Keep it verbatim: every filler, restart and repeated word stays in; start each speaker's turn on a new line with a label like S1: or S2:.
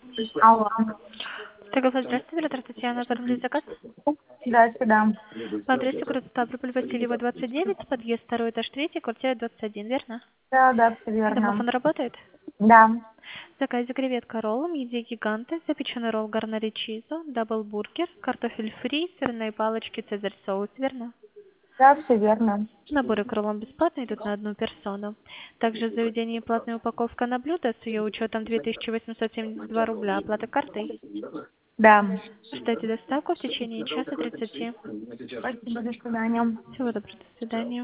S1: Алло.
S2: Торговля, здравствуйте, Виолетта Татьяна, оформили заказ
S1: Да, сюда.
S2: по адресу город Ставрополь, Васильева, двадцать девять, подъезд второй этаж третий, квартира двадцать один, верно?
S1: Да, да, все верно.
S2: Домофон работает?
S1: Да.
S2: В заказе креветка ролл, мидии гиганты, запеченный ролл гарнери чизо, даблбургер, картофель фри, сырные палочки, цезарь соус, верно?
S1: Да, все верно.
S2: Наборы к роллам бесплатные, идут на одну персону. Также в заведении платная упаковка на блюдо с ее учетом две тысячи восемьсот семьдесят два рубля, оплата картой.
S1: Да.
S2: Ждайте доставку в течение часа тридцати.
S1: Спасибо, до свидания.
S2: Всего доброго, до свидания.